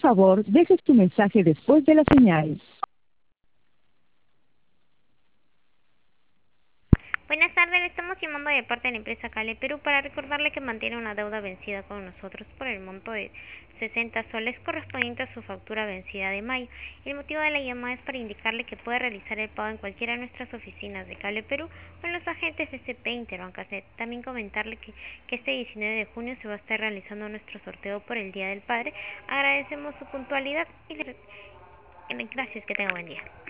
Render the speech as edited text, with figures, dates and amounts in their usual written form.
favor, dejes tu mensaje después de la señal. Buenas tardes, le estamos llamando de parte de la empresa Cale Perú para recordarle que mantiene una deuda vencida con nosotros por el monto de 60 soles correspondiente a su factura vencida de mayo. El motivo de la llamada es para indicarle que puede realizar el pago en cualquiera de nuestras oficinas de Cale Perú o en los agentes de CP Interbancaset. También comentarle que este 19 de junio se va a estar realizando nuestro sorteo por el Día del Padre. Agradecemos su puntualidad y gracias, que tenga buen día.